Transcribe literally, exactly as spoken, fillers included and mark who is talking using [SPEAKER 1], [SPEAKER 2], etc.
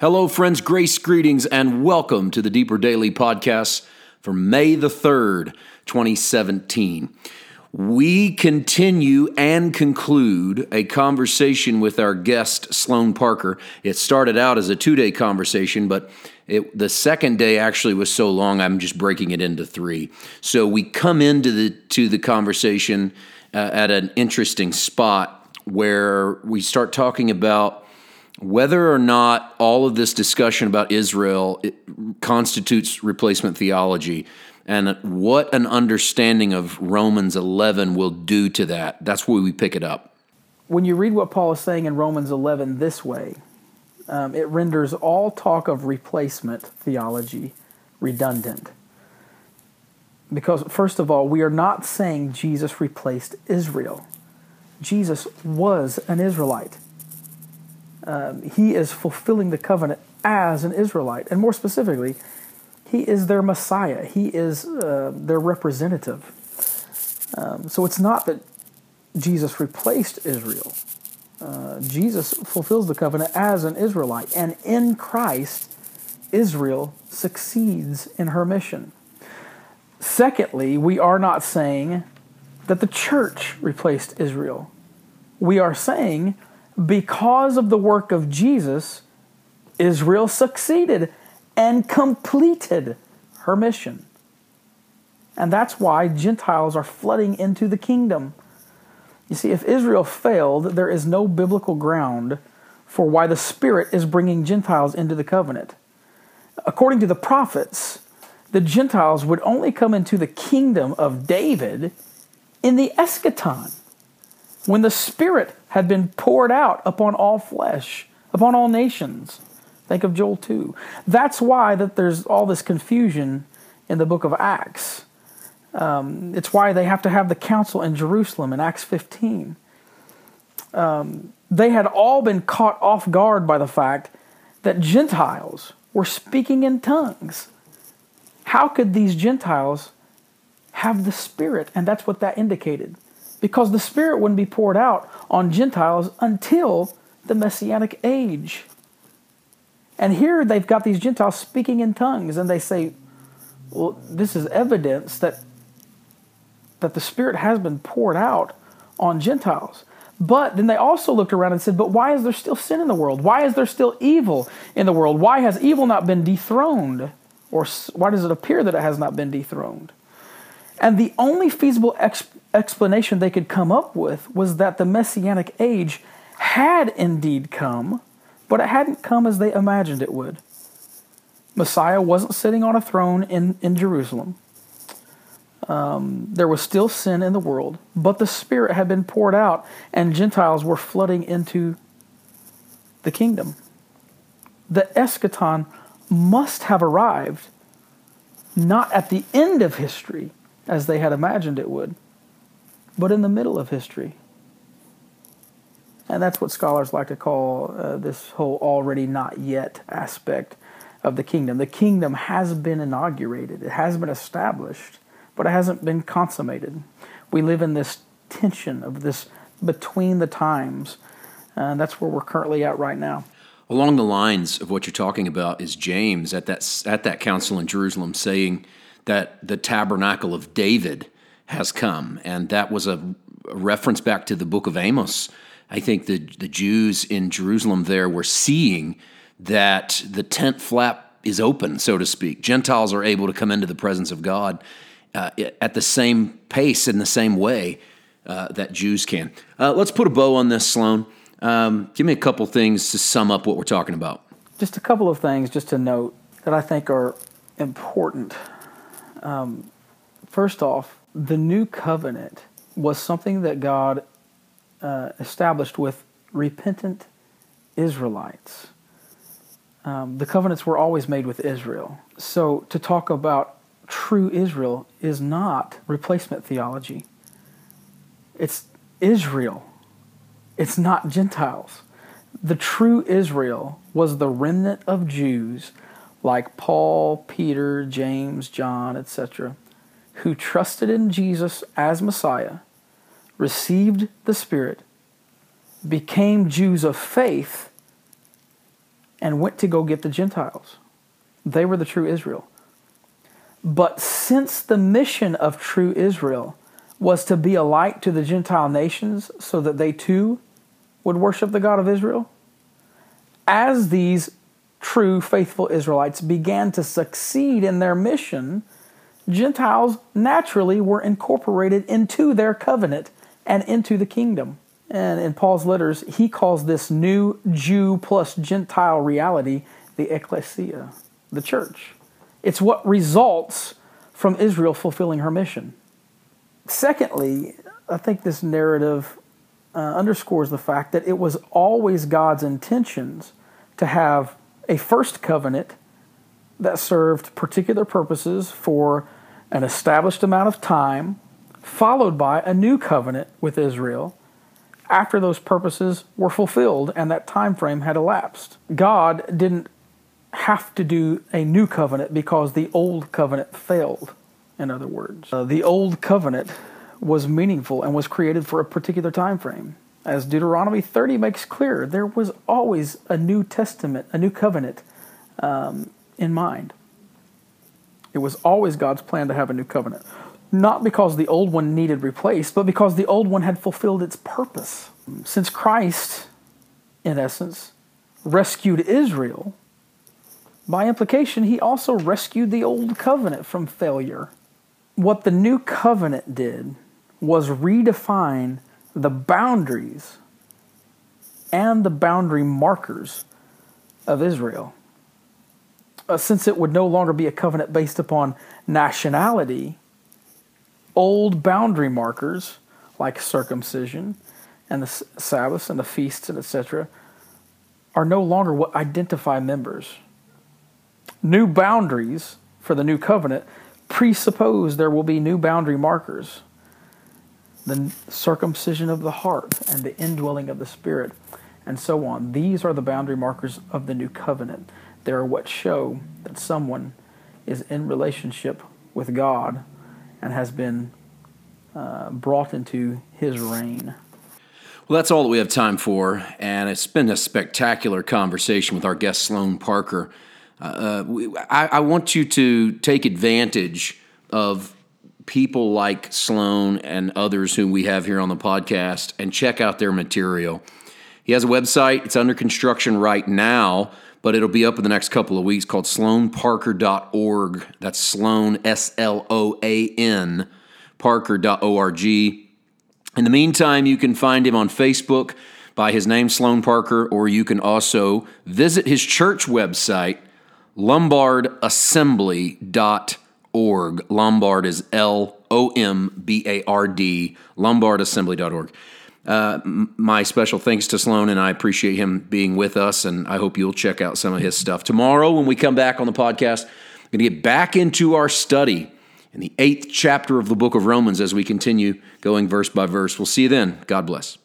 [SPEAKER 1] Hello, friends, grace, greetings, and welcome to the Deeper Daily Podcast for May the third, twenty seventeen. We continue and conclude a conversation with our guest, Sloan Parker. It started out as a two-day conversation, but it, the second day actually was so long, I'm just breaking it into three. So we come into the to the conversation uh, at an interesting spot where we start talking about whether or not all of this discussion about Israel constitutes replacement theology, and what an understanding of Romans eleven will do to that. That's where we pick it up.
[SPEAKER 2] When you read what Paul is saying in Romans eleven this way, um, it renders all talk of replacement theology redundant. Because, first of all, we are not saying Jesus replaced Israel. Jesus was an Israelite. Um, he is fulfilling the covenant as an Israelite. And more specifically, he is their Messiah. He is uh, their representative. Um, so it's not that Jesus replaced Israel. Uh, Jesus fulfills the covenant as an Israelite. And in Christ, Israel succeeds in her mission. Secondly, we are not saying that the church replaced Israel. We are saying because of the work of Jesus, Israel succeeded and completed her mission. And that's why Gentiles are flooding into the kingdom. You see, if Israel failed, there is no biblical ground for why the Spirit is bringing Gentiles into the covenant. According to the prophets, the Gentiles would only come into the kingdom of David in the eschaton, when the Spirit had been poured out upon all flesh, upon all nations. Think of Joel two. That's why that there's all this confusion in the book of Acts. Um, it's why they have to have the council in Jerusalem in Acts fifteen. Um, they had all been caught off guard by the fact that Gentiles were speaking in tongues. How could these Gentiles have the Spirit? And that's what that indicated. Because the Spirit wouldn't be poured out on Gentiles until the Messianic age. And here they've got these Gentiles speaking in tongues, and they say, well, this is evidence that, that the Spirit has been poured out on Gentiles. But then they also looked around and said, but why is there still sin in the world? Why is there still evil in the world? Why has evil not been dethroned? Or why does it appear that it has not been dethroned? And the only feasible ex- explanation they could come up with was that the Messianic age had indeed come, but it hadn't come as they imagined it would. Messiah wasn't sitting on a throne in, in Jerusalem. Um, there was still sin in the world, but the Spirit had been poured out, and Gentiles were flooding into the kingdom. The eschaton must have arrived, not at the end of history, as they had imagined it would, but in the middle of history. And that's what scholars like to call uh, this whole already not yet aspect of the kingdom. The kingdom has been inaugurated. It has been established, but it hasn't been consummated. We live in this tension of this between the times, and that's where we're currently at right now.
[SPEAKER 1] Along the lines of what you're talking about is James at that at that council in Jerusalem saying that the tabernacle of David has come. And that was a reference back to the book of Amos. I think the, the Jews in Jerusalem there were seeing that the tent flap is open, so to speak. Gentiles are able to come into the presence of God uh, at the same pace, in the same way uh, that Jews can. Uh, let's put a bow on this, Sloan. Um, give me a couple things to sum up what we're talking about.
[SPEAKER 2] Just a couple of things just to note that I think are important. Um, first off, the new covenant was something that God uh, established with repentant Israelites. Um, the covenants were always made with Israel. So to talk about true Israel is not replacement theology. It's Israel. It's not Gentiles. The true Israel was the remnant of Jews like Paul, Peter, James, John, et cetera, who trusted in Jesus as Messiah, received the Spirit, became Jews of faith, and went to go get the Gentiles. They were the true Israel. But since the mission of true Israel was to be a light to the Gentile nations so that they too would worship the God of Israel, as these true faithful Israelites began to succeed in their mission, Gentiles naturally were incorporated into their covenant and into the kingdom. And in Paul's letters, he calls this new Jew plus Gentile reality the ecclesia, the church. It's what results from Israel fulfilling her mission. Secondly, I think this narrative uh, underscores the fact that it was always God's intentions to have a first covenant that served particular purposes for an established amount of time, followed by a new covenant with Israel after those purposes were fulfilled and that time frame had elapsed. God didn't have to do a new covenant because the old covenant failed, in other words. Uh, the old covenant was meaningful and was created for a particular time frame. As Deuteronomy thirty makes clear, there was always a New Testament, a new covenant um, in mind. It was always God's plan to have a new covenant. Not because the old one needed replaced, but because the old one had fulfilled its purpose. Since Christ, in essence, rescued Israel, by implication, he also rescued the old covenant from failure. What the new covenant did was redefine the boundaries and the boundary markers of Israel. Uh, since it would no longer be a covenant based upon nationality, old boundary markers like circumcision and the Sabbaths and the feasts and et cetera are no longer what identify members. New boundaries for the new covenant presuppose there will be new boundary markers. The circumcision of the heart and the indwelling of the Spirit and so on. These are the boundary markers of the new covenant. They are what show that someone is in relationship with God and has been uh, brought into his reign.
[SPEAKER 1] Well, that's all that we have time for, and it's been a spectacular conversation with our guest, Sloan Parker. Uh, we, I, I want you to take advantage of people like Sloan and others whom we have here on the podcast and check out their material. He has a website. It's under construction right now, but it'll be up in the next couple of weeks, called sloan parker dot org. That's Sloan, S L O A N, parker dot org. In the meantime, you can find him on Facebook by his name, Sloan Parker, or you can also visit his church website, lombard assembly dot org. Lombard is L O M B A R D, lombard assembly dot org. Uh, my special thanks to Sloan, and I appreciate him being with us, and I hope you'll check out some of his stuff. Tomorrow, when we come back on the podcast, we're going to get back into our study in the eighth chapter of the book of Romans as we continue going verse by verse. We'll see you then. God bless.